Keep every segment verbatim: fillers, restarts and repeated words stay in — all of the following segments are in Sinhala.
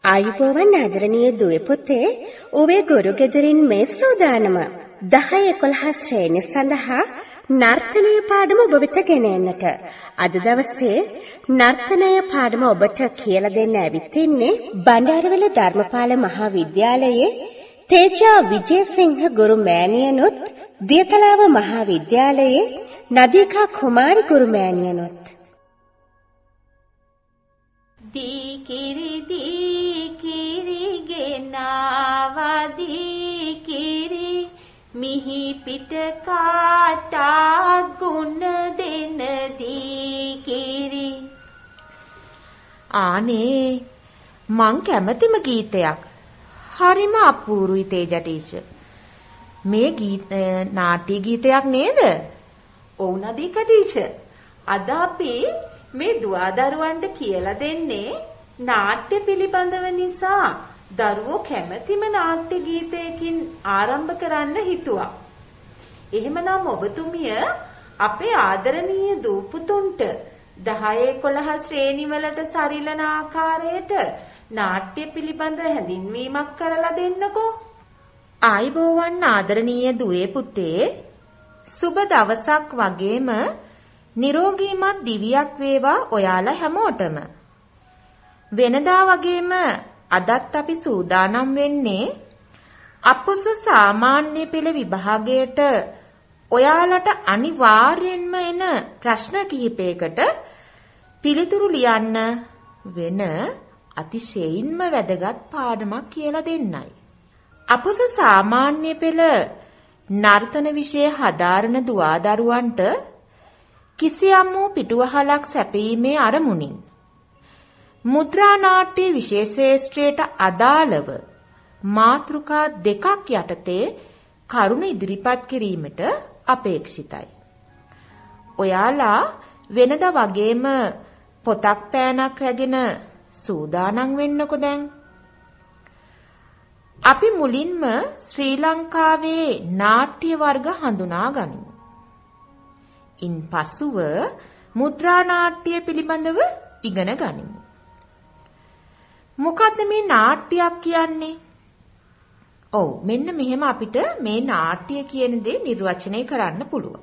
ආයුබෝවන් ආදරණීය දුවේ පුතේ, ඔබේ ගුරු ගෙදරින් මේ සෝදානම දහය එකොළහ ශ්‍රේණිය සඳහා නර්තනය පාඩම ඔබ වෙත ගෙන එන්නට. අද දවසේ නර්තනය පාඩම ඔබට කියලා දෙන්න ඇවිත් ඉන්නේ බණ්ඩාරවැල ධර්මපාල මහා විද්‍යාලයේ තේජා විජේසිංහ ගුරු මෑණියනුත්, දියතලාව මහා විද්‍යාලයේ නදීකා කුමාරි ගුරු මෑණියනුත්. දීකිරි දීකිරි ගෙනාවා දීකිරි මිහි පිට කාටා ගුණ දෙන දීකිරි. ආනේ මං කැමතිම ගීතයක්. හරිම අපූරුයි තේජා ටීචර්. මේ ගීත නාට්‍ය ගීතයක් නේද? ඔව් නදීකා ටීචර්. අද අපි මේ දුවදරුවන්ට කියලා දෙන්නේ නාට්‍ය පිළිබඳව නිසා දරුවෝ කැමැතිම නාට්‍ය ගීතයකින් ආරම්භ කරන්න හිතුවා. එහෙමනම් ඔබතුමිය අපේ ආදරණීය දූපුතුන්ට දහය එකොළහ ශ්‍රේණි වලට සරිලන ආකාරයට නාට්‍ය පිළිබඳ හැඳින්වීමක් කරලා දෙන්නකෝ. ආයිබෝවන් ආදරණීය දුවේ පුතේ. සුබ දවසක් වගේම නිරෝගීමත් දිවියක් වේවා ඔයාලා හැමෝටම. වෙනදා වගේම අදත් අපි සූදානම් වෙන්නේ අපොස සාමාන්‍ය පෙළ විභාගයට ඔයාලට අනිවාර්යෙන්ම එන ප්‍රශ්න කිහිපයකට පිළිතුරු ලියන්න වෙන අතිශයින්ම වැදගත් පාඩමක් කියලා දෙන්නයි. අපොස සාමාන්‍ය පෙළ නර්තන විෂය හදාරන දුවදරුවන්ට කිසියම් වූ පිටුවහලක් සැපීමේ අරමුණින් මුද්‍රා නාට්‍ය විශේෂ ශ්‍රේෂ්ඨයට අදාළව මාතෘකා දෙකක් යටතේ කරුණ ඉදිරිපත් කිරීමට අපේක්ෂිතයි. ඔයාලා වෙනදා වගේම පොතක් පෑනක් රැගෙන සූදානම් වෙන්නකෝ දැන්. අපි මුලින්ම ශ්‍රී ලංකාවේ නාට්‍ය වර්ග හඳුනා ගනිමු. ඉන්පසුව මුද්‍රා නාට්‍ය පිළිබඳව ඉගෙන ගනිමු. මොකද්ද මේ නාට්‍යයක් කියන්නේ? ඔව්, මෙන්න මෙහෙම අපිට මේ නාට්‍ය කියන දේ නිර්වචනය කරන්න පුළුවන්.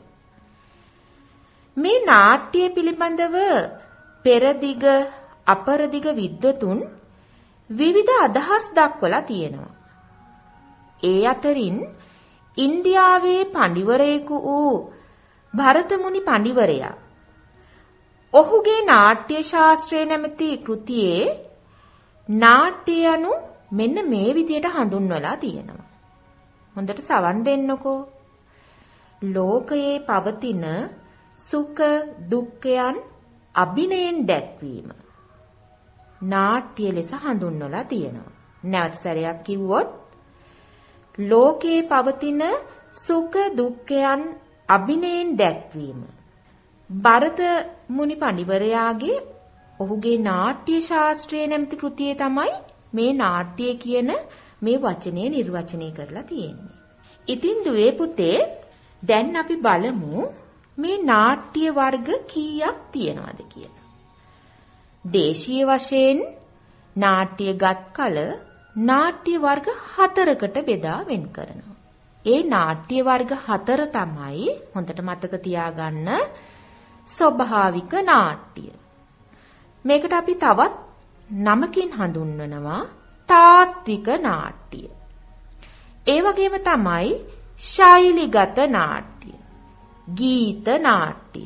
මේ නාට්‍ය පිළිබඳව පෙරදිග අපරදිග විද්වතුන් විවිධ අදහස් දක්වලා තියෙනවා. ඒ අතරින් ඉන්දියාවේ පඬිවරයෙකු වූ භරතමුනි පඬිවරයා ඔහුගේ නාට්‍ය ශාස්ත්‍රය නැමැති කෘතියේ නාට්‍ය යනු මෙන්න මේ විදියට හඳුන්වලා තියෙනවා. හොඳට සවන් දෙන්නකෝ. ලෝකයේ පවතින සුඛ දුක්ඛයන් අභිනයෙන් දැක්වීම නාට්‍ය ලෙස හඳුන්වලා තියෙනවා. නැවත සැරයක් කිව්වොත් ලෝකයේ පවතින සුඛ දුක්ඛයන් අභිනයෙන් දැක්වීම. භරත මුනි පඬිවරයාගේ ඔහුගේ නාට්‍ය ශාස්ත්‍රයේ නැමැති කෘතියේ තමයි මේ නාට්‍ය කියන මේ වචනය නිර්වචනය කරලා තියෙන්නේ. ඉතින් දුවේ පුතේ, දැන් අපි බලමු මේ නාට්‍ය වර්ග කීයක් තියෙනවද කියලා. දේශීය වශයෙන් නාට්‍යගත් කල නාට්‍ය වර්ග හතරකට බෙදා වෙන් කරනවා. ඒ නාට්‍ය වර්ග හතර තමයි, හොඳට මතක තියාගන්න, ස්වභාවික නාට්‍ය. මේකට අපි තවත් නමකින් හඳුන්වනවා තාත්වික නාට්‍ය. ඒ වගේම තමයි ශෛලිගත නාට්‍ය, ගීත නාට්‍ය.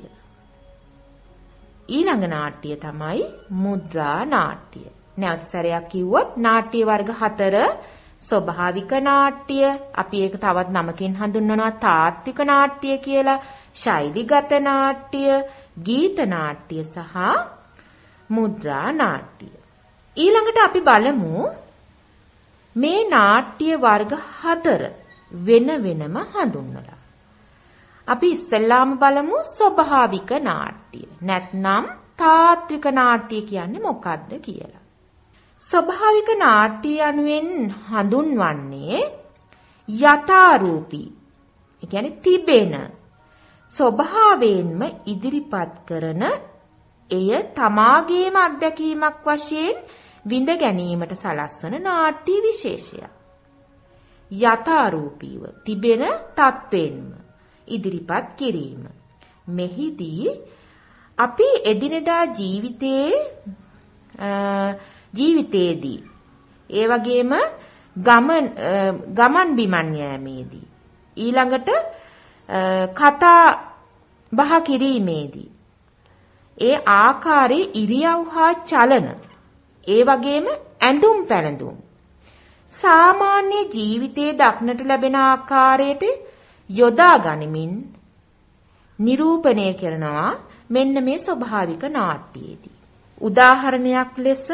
ඊළඟ නාට්‍ය තමයි මුද්‍රා නාට්‍ය. නැවත සැරයක් කිව්වොත් නාට්‍ය වර්ග හතර: ස්වභාවික නාට්‍ය, අපි ඒක තවත් නමකින් හඳුන්වනවා තාත්වික නාට්‍ය කියලා, ශෛලිගත නාට්‍ය, ගීත නාට්‍ය සහ මුද්‍රා නාට්‍ය. ඊළඟට අපි බලමු මේ නාට්‍ය වර්ග හතර වෙන වෙනම හඳුන්වලා. අපි ඉස්සෙල්ලාම බලමු ස්වභාවික නාට්‍ය නැත්නම් තාත්වික නාට්‍ය කියන්නේ මොකක්ද කියලා. ස්වභාවික නාට්‍ය යනුවෙන් හඳුන්වන්නේ යථාරූපී, ඒ කියන්නේ තිබෙන ස්වභාවයෙන්ම ඉදිරිපත් කරන, එය තමාගේම අත්දැකීමක් වශයෙන් විඳ ගැනීමට සලස්වන නාට්‍ය විශේෂයක්. යථාරූපීව තිබෙන තත්වෙන්ම ඉදිරිපත් කිරීම. මෙහිදී අපි එදිනෙදා ජීවිතයේ ජීවිතයේදී ඒ වගේම ගමන් ගමන් බිමන් යෑමේදී ඊළඟට කතා බහ කිරීමේදී ඒ ආකාරයේ ඉරියව් හා චලන ඒ වගේම ඇඳුම් පැළඳුම් සාමාන්‍ය ජීවිතයේ දක්නට ලැබෙන ආකාරයට යොදා ගනිමින් නිරූපණය කරනවා මෙන්න මේ ස්වභාවික නාට්‍යයේදී. උදාහරණයක් ලෙස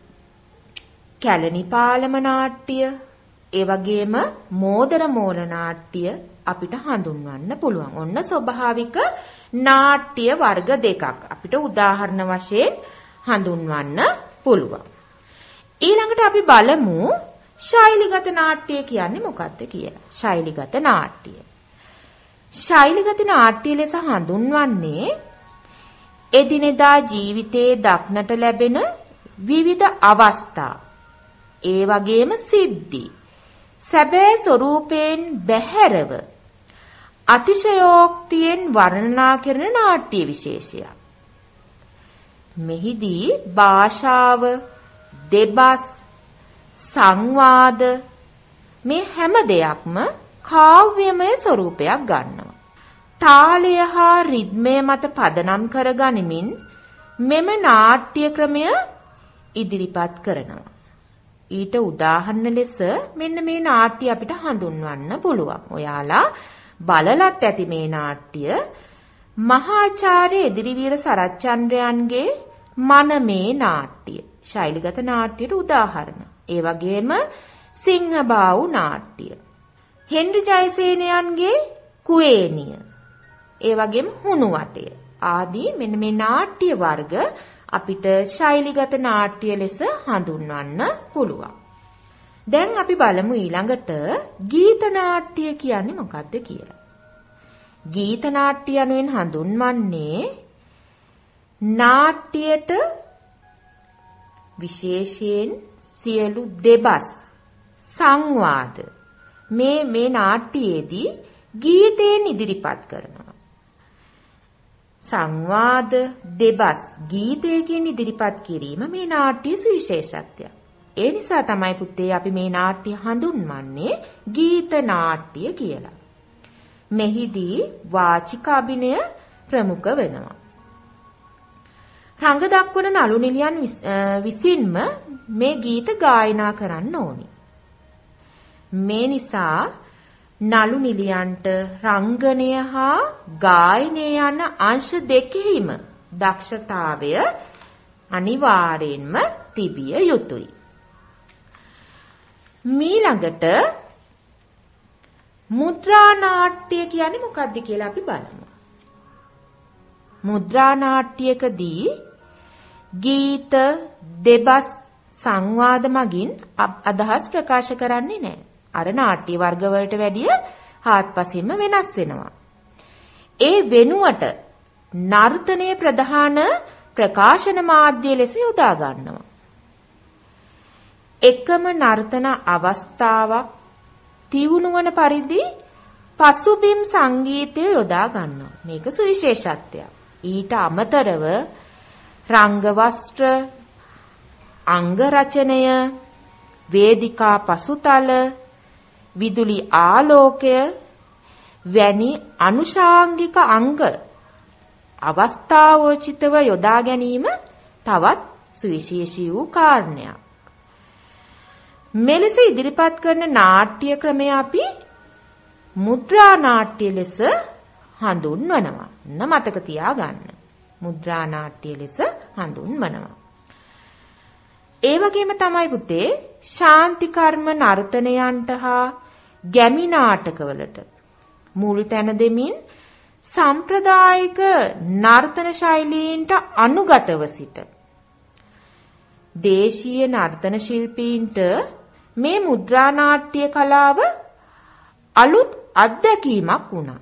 කැලණිපාලම නාට්‍ය, ඒ වගේම මෝදර මෝල නාට්‍ය අපිට හඳුන්වන්න පුළුවන්. ඔන්න ස්වභාවික නාට්‍ය වර්ග දෙකක් අපිට උදාහරණ වශයෙන් හඳුන්වන්න පුළුවන්. ඊළඟට අපි බලමු ශෛලිගත නාට්‍ය කියන්නේ මොකක්ද කියලා. ශෛලිගත නාට්‍ය. ශෛලිගත නාට්‍ය ලෙස හඳුන්වන්නේ එදිනෙදා ජීවිතයේ දක්නට ලැබෙන විවිධ අවස්ථා, ඒ වගේම සිද්ධි සැබෑ ස්වරූපයෙන් බැහැරව අතිශයෝක්තියෙන් වර්ණනා කරන නාට්‍ය විශේෂයක්. මෙහිදී භාෂාව, දෙබස්, සංවාද මේ හැම දෙයක්ම කාව්‍යමය ස්වරූපයක් ගන්නවා. තාලය හා රිද්මය මත පදනම් කරගනිමින් මෙම නාට්‍ය ක්‍රමය ඉදිරිපත් කරනවා. ඊට උදාහරණ ලෙස මෙන්න මේ නාට්‍ය අපිට හඳුන්වන්න පුළුවන්. ඔයාලා බලලත් ඇති මේ නාට්‍ය මහාචාර්ය එදිරිවීර සරච්චන්ද්‍රයන්ගේ මනමේ නාට්‍ය. ශෛලිගත නාට්‍යයට උදාහරණ. ඒ වගේම සිංහබාහු නාට්‍ය. හෙන්රි ජයසේනයන්ගේ කුවේණිය. ඒ වගේම හුණුවටය ආදී මෙන්න මේ නාට්‍ය වර්ග අපිට ශෛලිගත නාට්‍ය ලෙස හඳුන්වන්න පුළුවන්. දැන් අපි බලමු ඊළඟට ගීත නාට්‍ය කියන්නේ මොකක්ද කියලා. ගීත නාට්‍ය යනුවෙන් හඳුන්වන්නේ නාට්‍යයට විශේෂයෙන් සියලු දෙබස් සංවාද මේ මේ නාට්‍යයේදී ගීතයෙන් ඉදිරිපත් කරනවා. සංවාද දෙබස් ගීතයකින් ඉදිරිපත් කිරීම මේ නාට්‍ය සුවිශේෂත්වයක්. ඒ නිසා තමයි පුතේ අපි මේ නාට්‍ය හඳුන්වන්නේ ගීත නාට්‍ය කියලා. මෙහිදී වාචික අභිනය ප්‍රමුඛ වෙනවා. රංග දක්වන නළු නිලියන් විසින්ම මේ ගීත ගායනා කරන්න ඕනි. මේ නිසා නළු නිලියන්ට රංගනය හා ගායනය යන අංශ දෙකෙහිම දක්ෂතාවය අනිවාර්යෙන්ම තිබිය යුතුයි. මීළඟට මුද්‍රා නාට්‍ය කියන්නේ මොකක්ද කියලා අපි බලමු. මුද්‍රා නාට්‍යකදී ගීත, දෙබස්, සංවාද මගින් අදහස් ප්‍රකාශ කරන්නේ නැහැ. අර නාට්‍ය වර්ග වලට වැඩිය හාත්පසින්ම වෙනස් වෙනවා. ඒ වෙනුවට නර්තනයේ ප්‍රධාන ප්‍රකාශන මාධ්‍ය ලෙස යොදා ගන්නවා. එකම නර්තන අවස්ථාවක් තියුණු වන පරිදි පසුබිම් සංගීතය යොදා ගන්නවා. මේක සුවිශේෂත්වයක්. ඊට අමතරව රංග වස්ත්‍ර, අංග රචනය, වේදිකා පසුතල, විදුලි ආලෝකය වැනි අනුශාංගික අංග අවස්ථාවෝචිතව යොදා ගැනීම තවත් සුවිශේෂී වූ කාරණයක්. මෙලෙස ඉදිරිපත් කරන නාට්‍ය ක්‍රමය අපි මුද්‍රා නාට්‍ය ලෙස හඳුන්වනවා. න මතක තියාගන්න. මුද්‍රා නාට්‍ය ලෙස හඳුන්වනවා. ඒ වගේම තමයි පුතේ ශාන්ති කර්ම නර්තනයන්ට හා ගැමි නාටකවලට මුල් තැන දෙමින් සම්ප්‍රදායික නර්තන ශෛලීන්ට අනුගතව සිට දේශීය නර්තන ශිල්පීන්ට මේ මුද්‍රා නාට්‍ය කලාව අලුත් අත්දැකීමක් වුණා.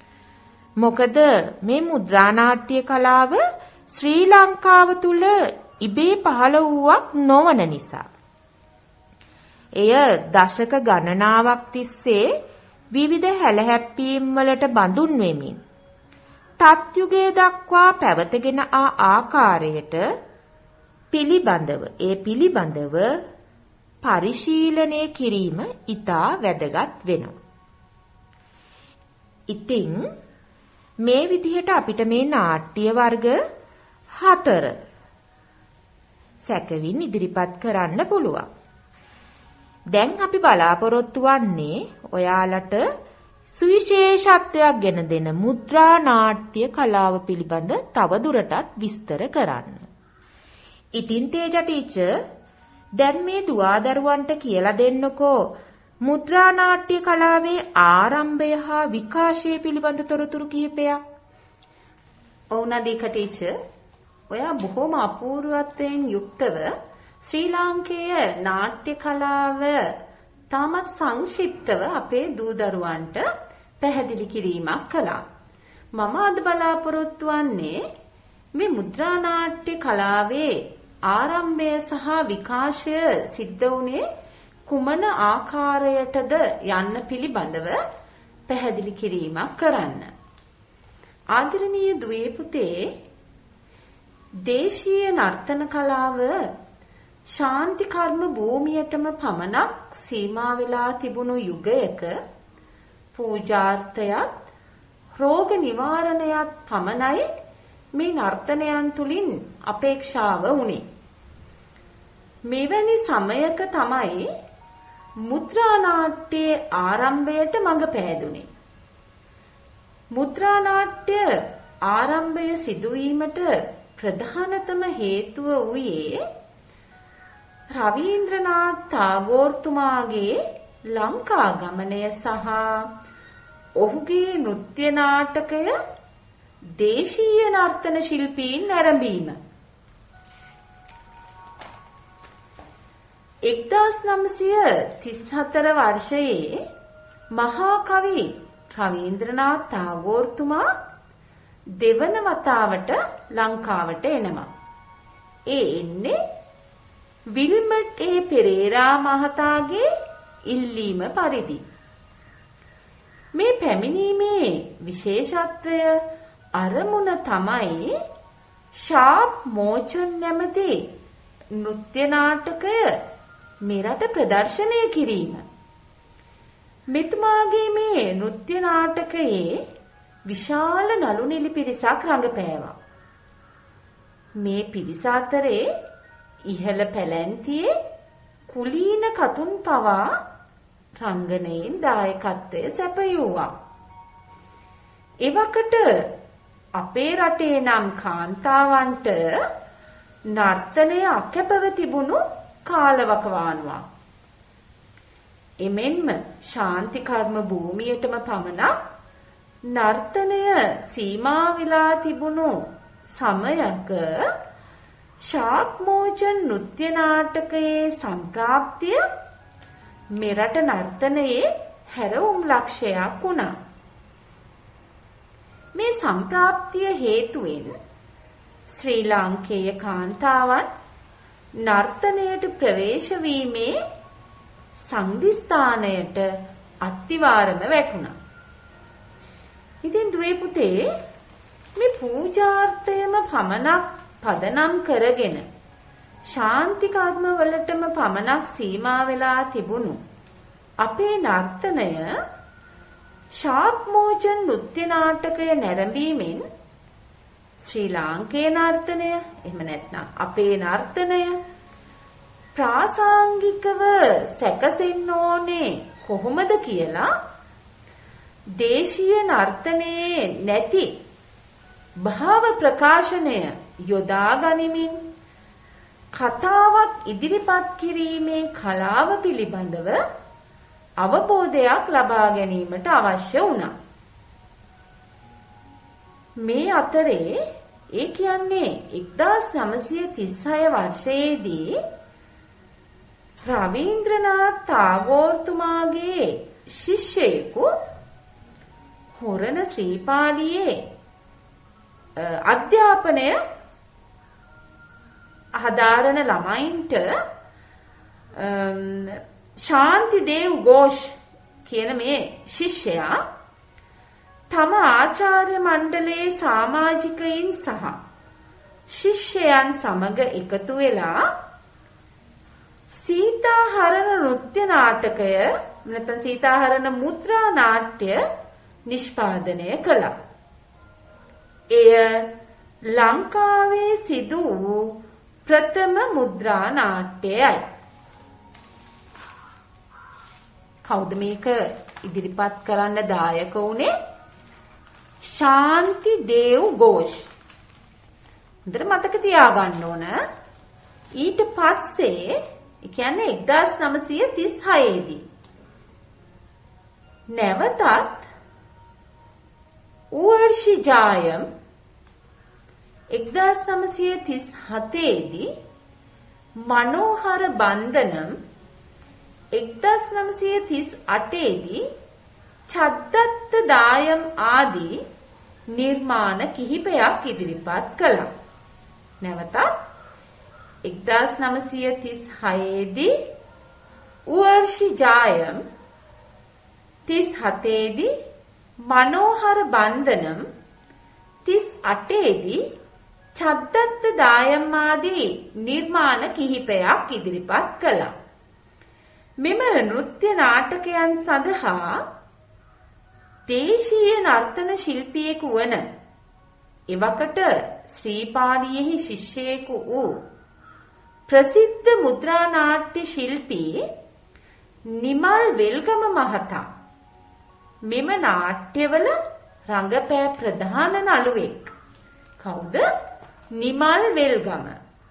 මොකද මේ මුද්‍රා නාට්‍ය කලාව ශ්‍රී ලංකාව තුල ඉබේ පහළ වූවක් නොවන නිසා. එය දශක ගණනාවක් තිස්සේ විවිධ හැලහැප්පීම් වලට බඳුන් වෙමින් තත්යුගයේ දක්වා පැවතගෙන ආ ආකාරයට පිළිබඳව ඒ පිළිබඳව පරිශීලනය කිරීම ඉතා වැදගත් වෙනවා. ඉතින් මේ විදිහට අපිට මේ නාට්‍ය වර්ග හතර සැකවින් ඉදිරිපත් කරන්න පුළුවන්. දැන් අපි බලාපොරොත්තු වන්නේ ඔයාලට සුවිශේෂත්වයක් ගෙන දෙන මුද්‍රා නාට්‍ය කලාව පිළිබඳ තව දුරටත් විස්තර කරන්න. ඉතින් තේජා ටීචර් දැන් මේ දුවදරුවන්ට කියලා දෙන්නකෝ මුද්‍රා නාට්‍ය කලාවේ ආරම්භය හා විකාශය පිළිබඳ තොරතුරු කිහිපයක්. ඔව් නදීක ටීචර්, ඔයා බොහොම අපූර්වත්වයෙන් යුක්තව ශ්‍රී ලාංකේය නාට්‍ය කලාව තාමත් සංක්ෂිප්තව අපේ දූදරුවන්ට පැහැදිලි කිරීමක් කළා. මම අද බලාපොරොත්තු වන්නේ මේ මුද්‍රා නාට්‍ය කලාවේ ආරම්භය සහ විකාශය සිද්ධ වුණේ කුමන ආකාරයටද යන්න පිළිබඳව පැහැදිලි කිරීමක් කරන්න. ආදරණීය දුවේ පුතේ, දේශීය නර්තන කලාව ශාන්ති කර්ම භූමියටම පමණක් සීමා වෙලා තිබුණු යුගයක පූජාර්ථයත් රෝග නිවාරණයත් පමණයි මේ නර්තනයන් තුලින් අපේක්ෂාව වුණේ. මෙවැනි සමයක තමයි මුද්‍රා නාට්‍යයේ ආරම්භයට මඟ පෑදුනේ. මුද්‍රා නාට්‍ය ආරම්භය සිදුවීමට ප්‍රධානතම හේතුව වූයේ රවීන්ද්‍රනාත් ටාගෝර්තුමාගේ ලංකා ගමනය සහ ඔහුගේ නෘත්‍ය නාටකය දේශීය නර්තන ශිල්පීන් ආරම්භීම. එක්දාස් නවසිය තිස් හතර වර්ෂයේ මහා කවි රවීන්ද්‍රනාත් ටාගෝර්තුමා දෙවන වතාවට ලංකාවට එනවා. ඒ එන්නේ විල්මට් ඒ පෙරේරා මහතාගේ ඉල්ලීම පරිදි. මේ පැමිණීමේ විශේෂත්වය අරමුණ තමයි ශාප් මෝචන් නැමැති නෘත්‍ය නාටකය මෙරට ප්‍රදර්ශනය කිරීම. මෙතුමාගේ මේ නෘත්‍ය නාටකයේ විශාල නළු නිළි පිරිසක් රඟපෑවා. මේ පිරිස අතරේ ඉහළ පැලැන්තියේ කුලීන කතුන් පවා රංගනයෙන් දායකත්වය සැපයුවා. එවකට අපේ රටේ නම් කාන්තාවන්ට නර්තනය අකැපව තිබුණු කාලවකවානුවක්. එමෙන්ම ශාන්ති කර්ම භූමියටම පමණක් නර්තනය සීමා වෙලා තිබුණු සමයක ශාප් මෝචන් නෘත්‍ය නාටකයේ සම්ප්‍රාප්තිය මෙරට නර්තනයේ හැරවුම් ලක්ෂයක් වුණා. මේ සම්ප්‍රාප්තිය හේතුවෙන් ශ්‍රී ලාංකේය කාන්තාවන් නර්තනයට ප්‍රවේශ වීමේ සංදිස්ථානයට අත්තිවාරම වැටුණා. ඉතින් දුවේ පුතේ, මේ පූජාර්ථයම පමණක් පදනම් කරගෙන ශාන්ති කර්ම වලටම පමණක් සීමා වෙලා තිබුණු අපේ නර්තනය ශාප් මෝචන් නෘත්‍ය නාටකය නැරඹීමෙන් ශ්‍රී ලාංකේය නර්තනය, එහෙම නැත්නම් අපේ නර්තනය ප්‍රාසංගිකව සැකසෙන්න ඕනේ කොහොමද කියලා දේශීය නර්තනයේ නැති භාව ප්‍රකාශනය යොදා ගනිමින් කතාවක් ඉදිරිපත් කිරීමේ කලාව පිළිබඳව අවබෝධයක් ලබා ගැනීමට අවශ්‍ය වුණා. මේ අතරේ ඒ කියන්නේ එක්දාස් නවසිය තිස් හය වර්ෂයේදී රවීන්ද්‍රනාත් ටාගෝර්තුමාගේ ශිෂ්‍යයෙකු හොරණ ශ්‍රීපාලියේ අධ්‍යාපනය හදාරන ළමයින්ට ශාන්ති දේව් ഘോഷ් කියන මේ ශිෂ්‍යයා තම ආචාර්ය මණ්ඩලයේ සමාජිකයින් සහ ශිෂ්‍යයන් සමග එකතු වෙලා සීතාහරණ නෘත්‍ය නාටකය නැත්නම් සීතාහරණ මුද්‍රා නාට්‍ය නිෂ්පාදනය කළා. එය ලංකාවේ සිදු වූ ප්‍රථම මුද්‍රා නාට්‍යයයි. කවුද මේක ඉදිරිපත් කරන්න දායක වුණේ? ශාන්ති දේව් ഘോഷ්. හොඳට මතක තියාගන්න ඕන. ඊට පස්සේ ඒ කියන්නේ එක්දාස් නවසිය තිස් හය දී නැවතත් ඌර්ෂි ජායම් එක්දාස් නවසිය තිස් හතේ දී මනෝහර බන්ධනම් එක්දාස් නවසිය තිස් අටේ දී චද්දත්ත දායම් ආදී නිර්මාණ කිහිපයක් ඉදිරිපත් කළා. නැවතත් එක්දාස් නවසිය තිස් හයේ දී ඌර්ෂි ජායම්, තිස් හතේ දී මනෝහර බන්ධනම්, තිස් අටේ දී චද්දත්ත දායම් ආදී නිර්මාණ කිහිපයක් ඉදිරිපත් කළා. මෙම නෘත්‍ය නාටකයන් සඳහා දේශීය නර්තන ශිල්පියෙකු වන එවකට ශ්‍රීපාලියෙහි ශිෂ්‍යයෙකු වූ ප්‍රසිද්ධ මුද්‍රා නාට්‍ය ශිල්පී නිමල් වෙල්ගම මහතා මෙම නාට්‍යවල රංගපෑ ප්‍රධාන නළුවෙක්. කවුද? නිමල් වෙල්ගම.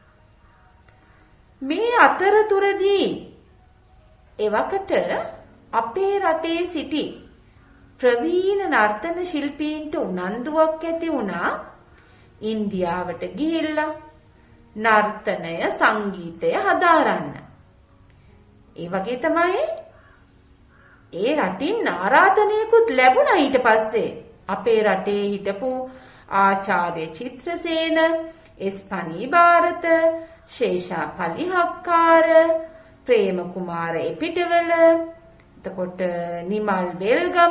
මේ අතරතුරදී එවකට අපේ රටේ සිටි ප්‍රවීණ නර්තන ශිල්පීන්ට උනන්දුවක් ඇති වුණා ඉන්දියාවට ගිහිල්ලා නර්තනය සංගීතය හදාරන්න. ඒ වගේ තමයි ඒ රටින් ආරාධනයකුත් ලැබුණා. ඊට පස්සේ අපේ රටේ හිටපු ආචාර්ය චිත්‍රසේන, එස්පනී භාරත, ශේෂා පලිහක්කාර, ප්‍රේම කුමාර එපිටවල, එතකොට නිමල් වෙල්ගම,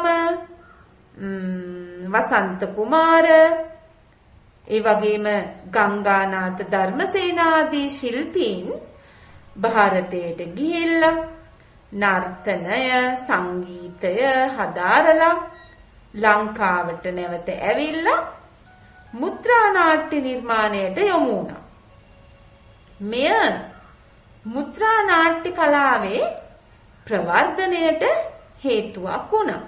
වසන්ත කුමාර, ඒ වගේම ගංගානාථ ධර්මසේන ආදී ශිල්පීන් ಭಾರತයට ගිහිල්ලා නර්තනය සංගීතය හදාරලා ලංකාවට නැවත ඇවිල්ලා මුද්‍රා නාට්‍ය නිර්මාණයට යොමු වුණා. මෙය මුද්‍රා නාට්‍ය කලාවේ ප්‍රවර්ධනයට හේතුවක් වුණා.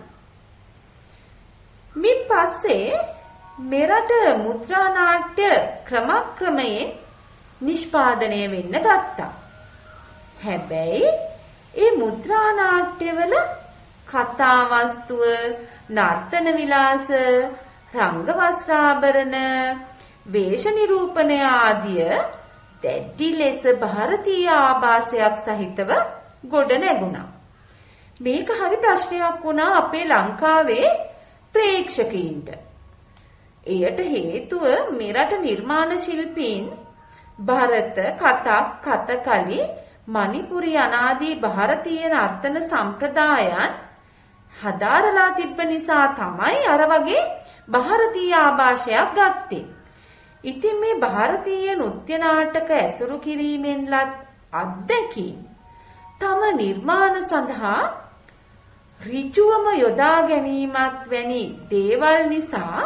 මින් පස්සේ මෙරට මුද්‍රා නාට්‍ය ක්‍රමක්‍රමයෙන් නිෂ්පාදනය වෙන්න ගත්තා. හැබැයි ඒ මුද්‍රා නාට්‍යවල කතා වස්තුව, නර්තන විලාස, රංග වස්ත්‍රාභරණ, වේශ නිරූපණය ආදිය දැඩි ලෙස ಭಾರತೀಯ ආభాසයක් සහිතව ගොඩ නැගුණා. මේක හරි ප්‍රශ්නයක් වුණා අපේ ලංකාවේ ප්‍රේක්ෂකයින්ට. එයට හේතුව මෙරට නිර්මාණ ශිල්පීන් භාරත, කතක්, කතකලි, මණිපුරි අනාදී ಭಾರತೀಯ නර්තන සම්ප්‍රදායන් හදාරලා තිබ්බ නිසා තමයි අර වගේ ಭಾರತೀಯ ආభాෂයක් ගත්තේ. ඉතින් මේ ಭಾರತೀಯ නෘත්‍ය නාටක ඇසුරු කිරීමෙන්ලත් අත්දැකීම් තම නිර්මාණ සඳහා ඍජුවම යොදා ගැනීමත් වැනි දේවල් නිසා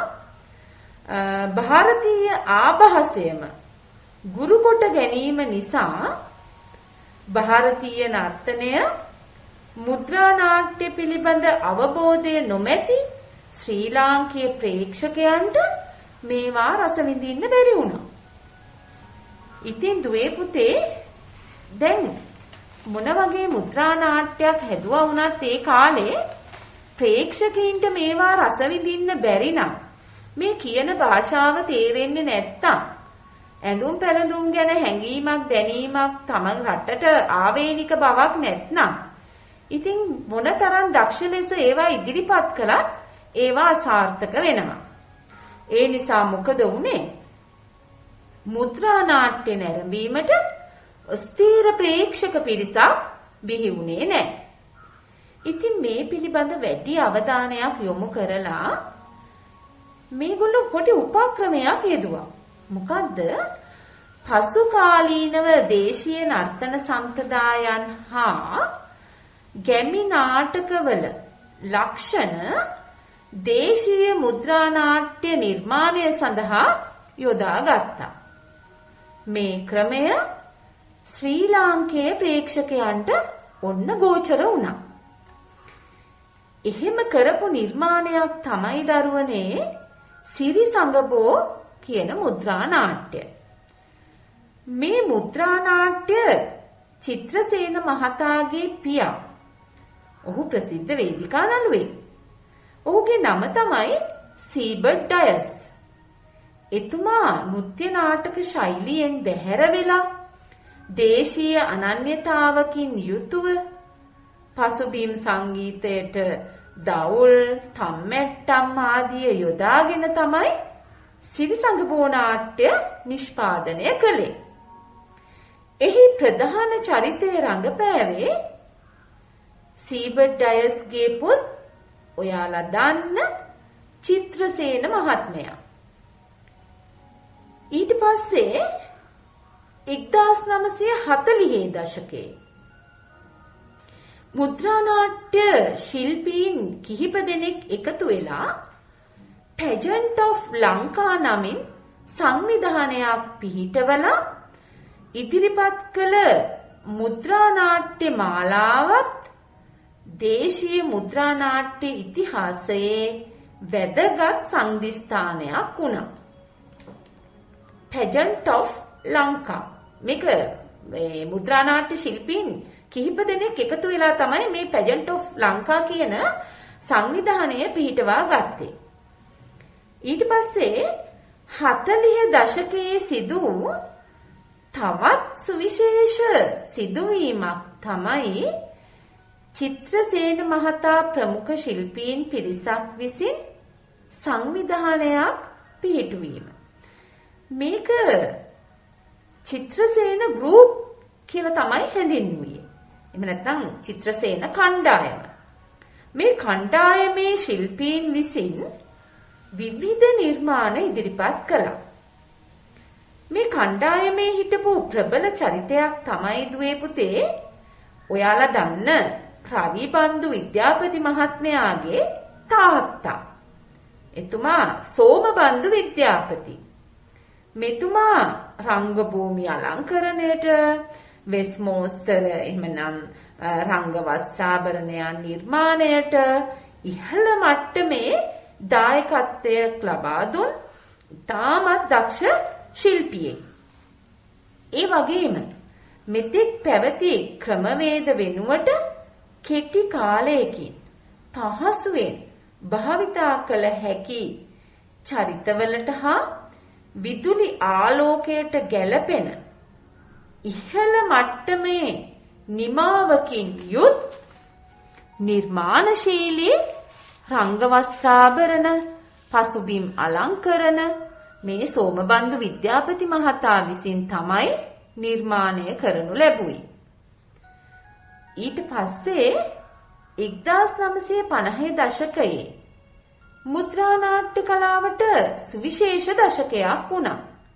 ಭಾರತೀಯ ආభాසයම ගුරු කොට ගැනීම නිසා ಭಾರತೀಯ නර්තනය මුද්‍රා නාට්‍ය පිළිබඳ අවබෝධය නොමැති ශ්‍රී ලාංකීය ප්‍රේක්ෂකයන්ට මේවා රස විඳින්න බැරි වුණා. ඉතින් දුවේ පුතේ දැන් මොන වගේ මුද්‍රා නාට්‍යයක් හැදුවා වුණත් ඒ කාලේ ප්‍රේක්ෂකයින්ට මේවා රස විඳින්න බැරි නම්, මේ කියන භාෂාව තේරෙන්නේ නැත්තම්, ඇඳුම් පැළඳුම් ගැන හැඟීමක් දැනීමක් තම රටට ආවේනික බවක් නැත්නම්, ඉතින් මොනතරම් දක්ෂ ලෙස ඒවා ඉදිරිපත් කළත් ඒවා අසාර්ථක වෙනවා. ඒ නිසා මොකද වුනේ? මුද්‍රා නාට්‍ය නැරඹීමට ස්ථීර ප්‍රේක්ෂක පිරිසක් බිහි වුණේ නැහැ. ඉතින් මේ පිළිබඳ වැඩි අවධානයක් යොමු කරලා මේගොල්ලෝ පොඩි උපක්‍රමයක් යෙදුවා. මොකද්ද? පසු කාලීනව දේශීය නර්තන සම්ප්‍රදායන් හා ගැමි නාටකවල ලක්ෂණ දේශීය මුද්‍රා නාට්‍ය නිර්මාණය සඳහා යොදා ගත්තා. මේ ක්‍රමය ශ්‍රී ලාංකේය ප්‍රේක්ෂකයන්ට ඔන්න ගෝචර වුණා. එහෙම කරපු නිර්මාණයක් තමයි දරුවනේ සිරි සඟබෝ කියන මුද්‍රා නාට්‍ය. මේ මුද්‍රා නාට්‍ය චිත්‍රසේන මහතාගේ පියා. ඔහු ප්‍රසිද්ධ වේදිකා නළුවෙක්. ඔහුගේ නම තමයි සීබර්ට් ඩයස්. එතුමා නෘත්‍ය නාටක ශෛලියෙන් බැහැර වෙලා දේශීය අනන්‍යතාවකින් යුතුව පසුබිම් සංගීතයට දවුල්, තම්මැට්ටම් ආදිය යොදාගෙන තමයි සිරිසඟබෝ නාට්‍ය නිෂ්පාදනය කළේ. එහි ප්‍රධාන චරිතය රඟපෑවේ සීබර්ට් ඩයස්ගේ පුත් ඔයාලා දන්න චිත්‍රසේන මහත්මයා. ඊට පස්සේ එක්දාස් නවසිය හතළිහේ දශකයේ මුද්‍රා නාට්‍ය ශිල්පීන් කිහිප දෙනෙක් එකතු වෙලා Pageant of ලංකා නමින් සංවිධානයක් පිහිටවලා ඉදිරිපත් කළ මුද්‍රා නාට්‍ය මාලාවත් දේශීය මුද්‍රා නාට්‍ය ඉතිහාසයේ වැදගත් සංදිස්ථානයක් වුණා. Pageant of Lanka. මේක මේ මුද්‍රා නාට්‍ය ශිල්පීන් කිහිප දෙනෙක් එකතු වෙලා තමයි මේ Pageant of ලංකා කියන සංවිධානය පිහිටවා ගත්තේ. ඊට පස්සේ හතළිහ දශකයේ සිදු තවත් සුවිශේෂ සිදුවීමක් තමයි චිත්‍රසේන මහතා ප්‍රමුඛ ශිල්පීන් පිරිසක් විසින් සංවිධානයක් පිහිටුවීම. මේක චිත්‍රසේන ගෲප් කියලා තමයි හැඳින්වුවේ. එහෙම නැත්නම් චිත්‍රසේන කණ්ඩායම. මේ කණ්ඩායමේ ශිල්පීන් විසින් විවිධ නිර්මාණ ඉදිරිපත් කළා. මේ කණ්ඩායමේ හිටපු ප්‍රබල චරිතයක් තමයි දුවේ පුතේ ඔයාලා දන්න රවි බන්දු විද්‍යාපති මහත්මයාගේ තාත්තා. එතුමා සෝමබන්දු විද්‍යාපති. මෙතුමා රංගභූමි අලංකරණයට වෙස්මෝස්තර එහෙමනම් රංග වස්ත්‍රාභරණයන් නිර්මාණයට ඉහළ මට්ටමේ දායකත්වයක් ලබා දුන් තාමත් දක්ෂ ශිල්පියෙක්. ඒ වගේම මෙතෙක් පැවති ක්‍රමවේද වෙනුවට කෙටි කාලයකින් පහසුවෙන් භාවිතා කළ හැකි චරිතවලට හා විදුලි ආලෝකයට ගැළපෙන ඉහළ මට්ටමේ නිමාවකින් යුත් නිර්මාණශීලී රංගවස්ත්‍රාභරණ පසුබිම් අලංකරණ මේ සෝමබන්දු විද්‍යාපති මහතා විසින් තමයි නිර්මාණය කරනු ලැබුවේ. ඊට පස්සේ එක්දාස් නවසිය පනහේ දශකයේ මුද්‍රා නාට්‍ය කලාවට සුවිශේෂ දශකයක් වුණා.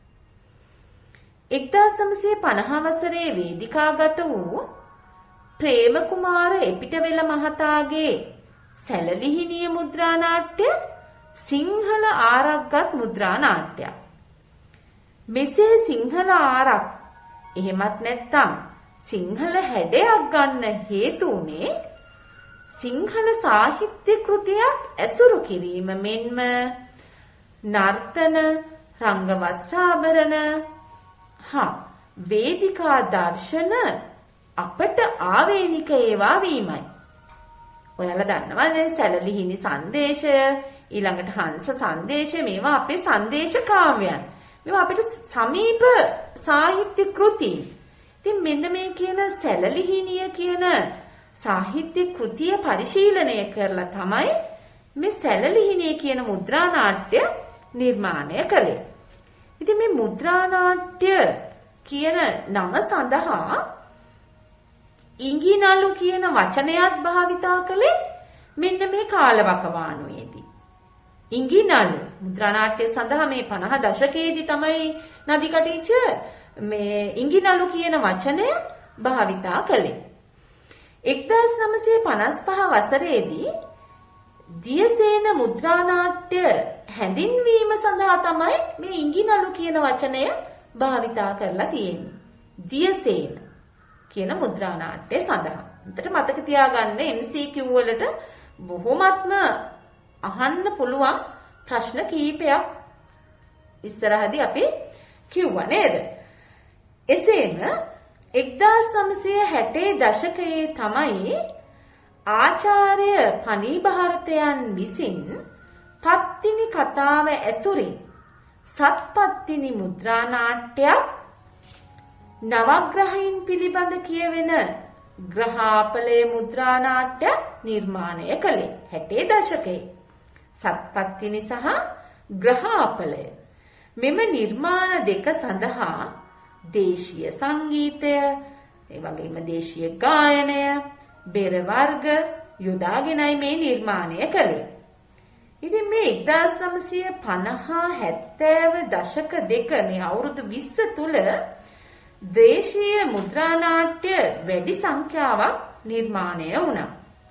එක්දාස් නවසිය පනහ වසරේ වේදිකාගත වූ ප්‍රේමකුමාර එපිටවෙල මහතාගේ සැලලිහිණිය මුද්‍රා නාට්‍ය සිංහල ආරක්ගත් මුද්‍රා නාට්‍යයක්. මෙසේ සිංහල ආරක් එහෙමත් නැත්නම් සිංහල හැඩයක් ගන්න හේතු වුණේ සිංහල සාහිත්‍ය කෘතියක් ඇසුරු කිරීම මෙන්ම නර්තන රංග වස්ත්‍රාභරණ හා වේදිකා දර්ශන අපට ආවේනික ඒවා වීමයි. ඔයාලා දන්නවනේ සැලලිහිණි සංදේශය ඊළඟට හංස සංදේශය මේවා අපේ සංදේශ කාව්‍යයන්. මේවා අපිට සමීප සාහිත්‍ය කෘති. ඉතින් මෙන්න මේ කියන සැලලිහිණිය කියන සාහිත්‍ය කෘතිය පරිශීලනය කරලා තමයි මේ සැලලිහිණිය කියන මුද්‍රා නාට්‍ය නිර්මාණය කළේ. ඉතින් මේ මුද්‍රා නාට්‍ය කියන නම සඳහා ඉංගිනලු කියන වචනයත් භාවිතා කළේ මෙන්න මේ කාලවකවානුවේදී. ඉංගිනලු මුද්‍රා නාට්‍ය සඳහා මේ පනහ දශකයේදී තමයි නදිකටිච මේ ඉංගිනලු කියන වචනය භාවිතා කළේ. එක්දාස් නවසිය පනස් පහ වසරේදී දියසේන මුද්‍රා නාට්‍ය හැඳින්වීම සඳහා තමයි මේ ඉංගිනලු කියන වචනය භාවිතා කරලා තියෙන්නේ. දියසේන කියන මුද්‍රා නාට්‍ය සඳහා. උන්ට මතක තියාගන්න එම් සී කියු වලට බොහොමත්ම අහන්න පුළුවන් ප්‍රශ්න කීපයක් ඉස්සරහදී අපි කිව්වා නේද? එසේම එක්දාස් නවසිය හැටේ දශකයේ තමයි ආචාර්ය පණිභාරතයන් විසින් පත්තිනි කතාව ඇසුරින් සත්පත්තිනි මුද්‍රා නාට්‍යයක් නවග්‍රහයින් පිළිබඳ කියවෙන ග්‍රහාපලයේ මුද්‍රා නාට්‍ය නිර්මාණය කළේ හැටේ දශකයේ. සත්පත්තිනි සහ ග්‍රහාපලය මෙම නිර්මාණ දෙක සඳහා දේශීය සංගීතය, ඒ වගේම දේශීය ගායනය, බෙර වර්ග යොදාගෙනයි මේ නිර්මාණය කළේ. ඉතින් මේ එක්දාස් නවසිය පනහ හැත්තෑව දශක දෙක මේ අවුරුදු විස්ස තුල දේශීය මුද්‍රා නාට්‍ය වැඩි සංඛ්‍යාවක් නිර්මාණය වුණා.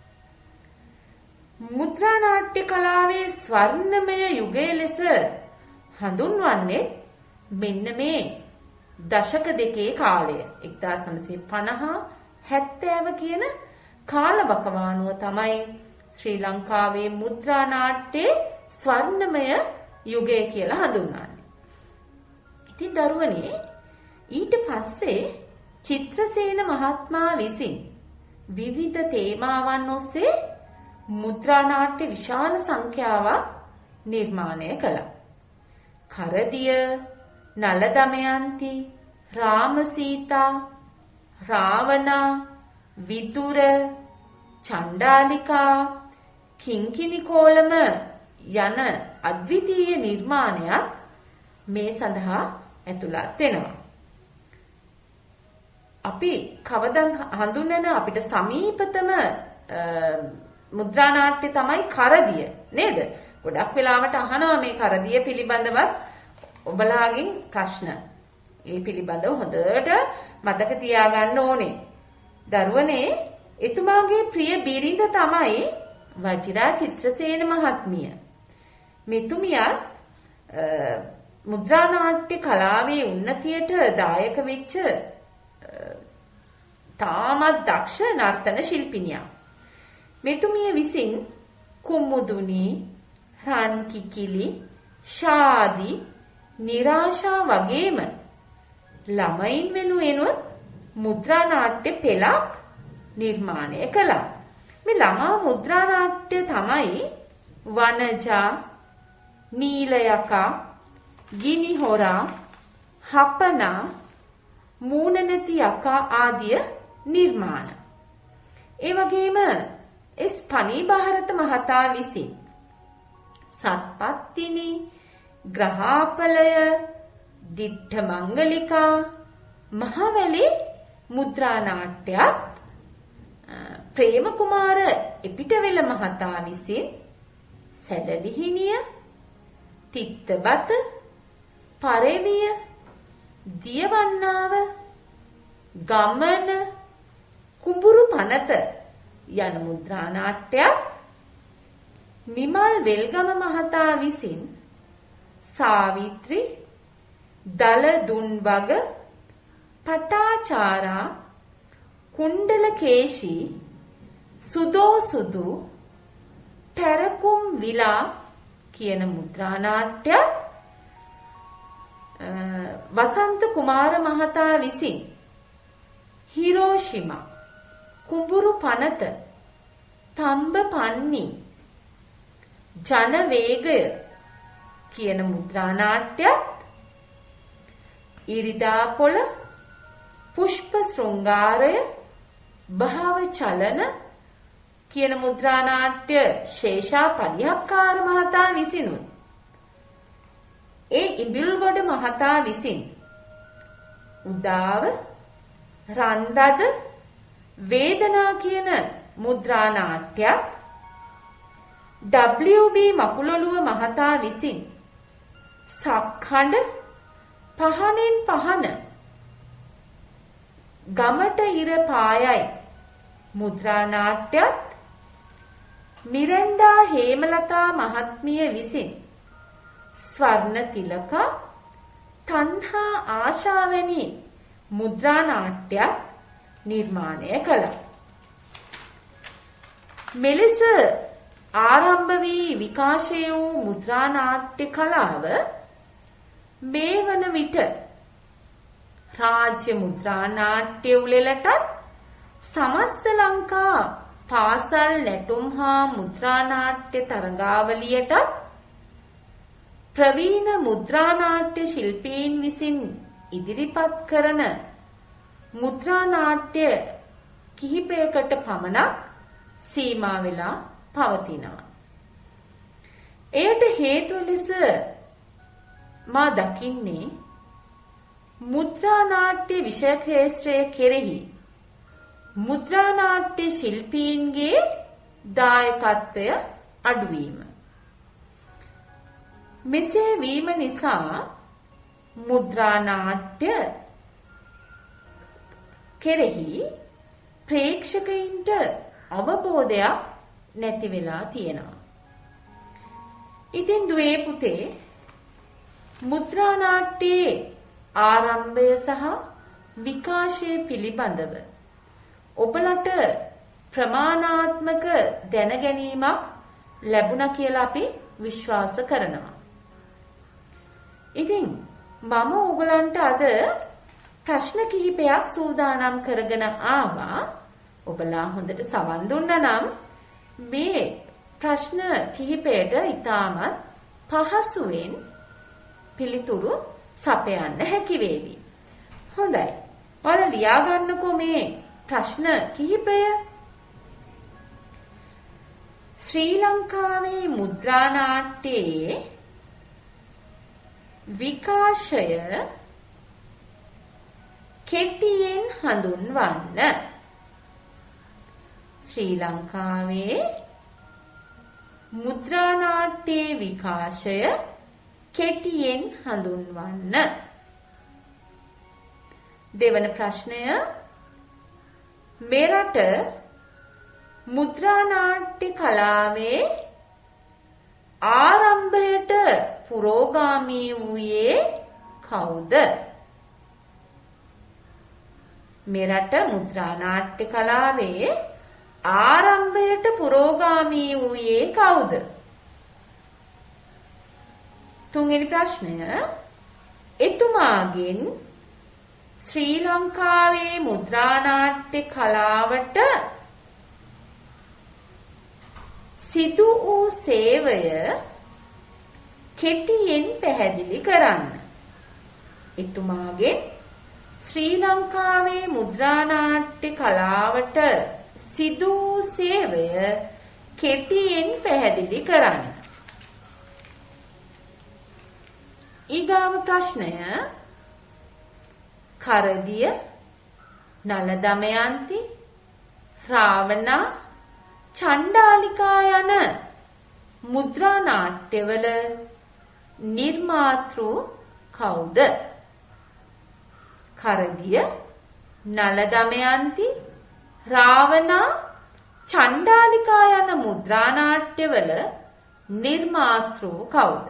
මුද්‍රා නාට්‍ය කලාවේ ස්වර්ණමය යුගය ලෙස හඳුන්වන්නේ මෙන්න මේ දශක දෙකේ කාලය. එක්දාස් නවසිය පනහ හැත්තෑව කියන කාලවකවානුව තමයි ශ්‍රී ලංකාවේ මුද්‍රා නාට්‍යයේ ස්වර්ණමය යුගය කියලා හඳුන්වන්නේ. ඉතින් දරුවනේ ඊට පස්සේ චිත්‍රසේන මහත්මයා විසින් විවිධ තේමාවන් ඔස්සේ මුද්‍රා නාට්‍ය විශාල සංඛ්‍යාවක් නිර්මාණය කළා. කරදිය, නල දමයන්ති, රාමසීතා, රාවණා, විදුර, චණ්ඩාලිකා, කිංකිණිකෝලම යන අද්විතීය නිර්මාණයක් මේ සඳහා ඇතුළත් වෙනවා. අපි කවදා හඳුන්වන අපිට සමීපතම මුද්‍රා නාට්‍ය තමයි කරදිය නේද? ගොඩක් වෙලාවට අහනවා මේ කරදිය පිළිබඳව ඔබලාගෙන් ප්‍රශ්න. ඒ පිළිබඳව හොඳට මතක තියාගන්න ඕනේ. දරුවනේ එතුමාගේ ප්‍රිය බිරිඳ තමයි වජිරා චිත්‍රසේන මහත්මිය. මෙතුමියත් මුද්‍රා නාට්‍ය කලාවේ උන්නතියට දායක වෙච්ච තාමත් දක්ෂ නර්තන ශිල්පිනියක්. මෙතුමිය විසින් කුමුදුනි, රන් කිකිලි, ශාදි, නිරාශා වගේම ළමයින් වෙනුවෙනුත් මුද්‍රා නාට්‍ය පෙළක් නිර්මාණය කළා. මේ ළමා මුද්‍රා නාට්‍ය තමයි වනජා, නීලයකා, ගිනිහොරා, හපනා, මූණනැති යකා ආදිය නිර්මාණ. ඒ වගේම එස් පණිභාරත මහතා විසින් සත්පත්තිනි, ග්‍රහාපලය, දිට්ඨ මංගලිකා, මහවැලි මුද්‍රා නාට්‍යත් ප්‍රේම කුමාර එපිටවෙල මහතා විසින් සැඩලිහිණිය, තිත්තබත, පරෙවිය, දියවන්නාව, ගමන, කුඹුරු පනත යන මුද්‍රා නාට්‍යත් නිමල් වෙල්ගම මහතා විසින් සාවිත්‍රි, දල දුන්වග, පටාචාරා, කුණ්ඩලකේශී, සුදෝ සුදු, පැරකුම් විලා කියන මුද්‍රා නාට්‍යත් වසන්ත කුමාර මහතා විසින් හිරෝෂිමා, කුඹුරු පනත, තම්බ පන්නි, ජනවේගය කියන මුද්‍රා නාට්‍යත් ඉරිදා පොළ, පුෂ්ප ශෘංගාරය, භාව චලන කියන මුද්‍රා නාට්‍ය ශේෂා පරිහක්කාර මහතා විසිනුත් ඒ ඉඹිල්ගොඩ මහතා විසින් උදාව, රන්දද, වේදනා කියන මුද්‍රා නාට්‍යයක්, ඩබ්ලිව් බී මකුලොළුව මහතා විසින් සක්හඬ, පහනෙන් පහන, ගමට ඉර පායයි මුද්‍රා නාට්‍යත්, මිරෙන්ඩා හේමලතා මහත්මිය විසින් ස්වර්ණ තිලකා, තණ්හා ආශාවැනි මුද්‍රා නාට්‍යයක් නිර්මාණය කළා. මෙලෙස ආරම්භ වී විකාශය වූ මුද්‍රා නාට්‍ය කලාව මේ වන විට රාජ්‍ය මුද්‍රා නාට්‍ය උළෙලටත් සමස්ත ලංකා පාසල් නැටුම් හා මුද්‍රා නාට්‍ය තරඟාවලියටත් ප්‍රවීණ මුද්‍රා නාට්‍ය ශිල්පීන් විසින් ඉදිරිපත් කරන මුද්‍රා නාට්‍ය කිහිපයකට පමණක් සීමා වෙලා පවතිනවා. එයට හේතුව ලෙස මා දකින්නේ මුද්‍රා නාට්‍ය විෂය ක්ෂේත්‍රය කෙරෙහි මුද්‍රා නාට්‍ය ශිල්පීන්ගේ දායකත්වය අඩුවීම. මෙසේ වීම නිසා මුද්‍රා නාට්‍ය කෙරෙහි ප්‍රේක්ෂකයින්ට අවබෝධයක් නැති වෙලා තියෙනවා. ඉතින් දුවේ පුතේ මුද්‍රා නාට්‍යයේ ආරම්භය සහ විකාශය පිළිබඳව ඔබලට ප්‍රමාණාත්මක දැනගැනීමක් ලැබුණා කියලා අපි විශ්වාස කරනවා. ඉතින් මම ඕගලන්ට අද ප්‍රශ්න කිහිපයක් සූදානම් කරගෙන ආවා. ඔබලා හොඳට සවන් දුන්නා නම් මේ ප්‍රශ්න කිහිපයට ඉතාමත් පහසුවෙන් පිළිතුරු සපයන්න හැකි වේවි. හොඳයි. ඔයාලා ලියා ගන්නකෝ මේ ප්‍රශ්න කිහිපය. ශ්‍රී ලංකාවේ මුද්‍රා නාට්‍යයේ විකාශය කෙටියෙන් හඳුන්වන්න. ශ්‍රී ලංකාවේ මුද්‍රා නාට්‍යයේ විකාශය කෙටියෙන් හඳුන්වන්න. දෙවන ප්‍රශ්නය මෙරට මුද්‍රා නාට්‍ය කලාවේ ආරම්භයට පුරෝගාමී වූයේ කවුද? මෙරට මුද්‍රා නාට්‍ය කලාවේ ආරම්භයට පුරෝගාමී වූයේ කවුද? තුන්වෙනි ප්‍රශ්නය එතුමාගෙන් ශ්‍රී ලංකාවේ මුද්‍රා නාට්‍ය කලාවට සිදු වූ සේවය කෙටියෙන් පැහැදිලි කරන්න. එතුමාගෙන් ශ්‍රී ලංකාවේ මුද්‍රා නාට්‍ය කලාවට සිදු වූ සේවය කෙටියෙන් පැහැදිලි කරන්න. ඊගාව ප්‍රශ්නය කරදිය, නල දමයන්ති, රාවණා, චණ්ඩාලිකා යන මුද්‍රා නාට්‍යවල නිර්මාතෘ කවුද? කරදිය, නල දමයන්ති, රාවණා, චණ්ඩාලිකා යන මුද්‍රා නාට්‍යවල නිර්මාතෘ කවුද?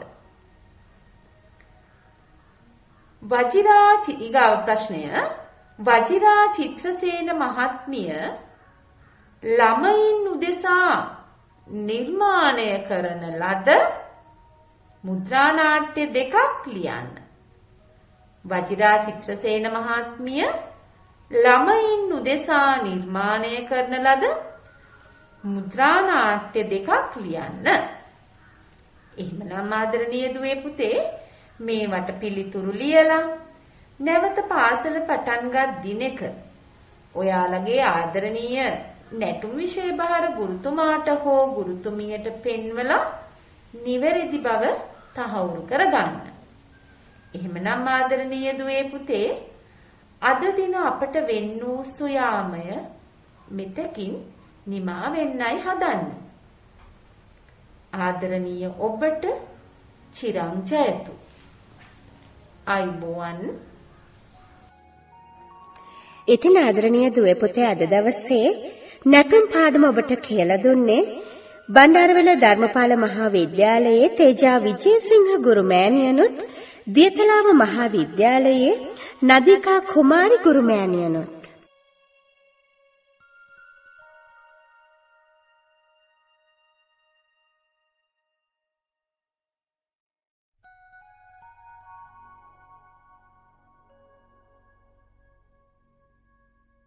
වජිරා ඊගාව ප්‍රශ්නය වජිරා චිත්‍රසේන මහත්මිය ළමයින් උදෙසා නිර්මාණය කරන ලද මුද්‍රා නාට්‍ය දෙකක් ලියන්න. වජිරා චිත්‍රසේන මහත්මිය ළමයින් උදෙසා නිර්මාණය කරන ලද මුද්‍රා නාට්‍ය දෙකක් ලියන්න. එහෙමනම් ආදරණීය දුවේ පුතේ මේවට පිළිතුරු ලියලා නැවත පාසල පටන්ගත් දිනක ඔයාලගේ ආදරණීය නැටුම් විෂය බහර ගුරුතුමාට හෝ ගුරුතුමියට පෙන්වලා නිවැරදි බව තහවුරු කරගන්න. එහෙමනම් ආදරණීය දුවේ පුතේ අද දින අපට වෙන් වූ සුයාමය මෙතකින් නිමා වෙන්නයි හදන්නේ. ආදරණීය ඔබට චිරං ජයතු. අයිබෝවන්. ඉතින් ආදරණීය දුවේ පුතේ අද දවසේ නැටුම් පාඩම ඔබට කියලා දුන්නේ බණ්ඩාරවැල ධර්මපාල මහා විද්‍යාලයේ තේජා විජේසිංහ ගුරු මෑණියනුත් දියතලාව මහා විද්‍යාලයේ නදිකා කුමාරි ගුරු මෑණියනුත්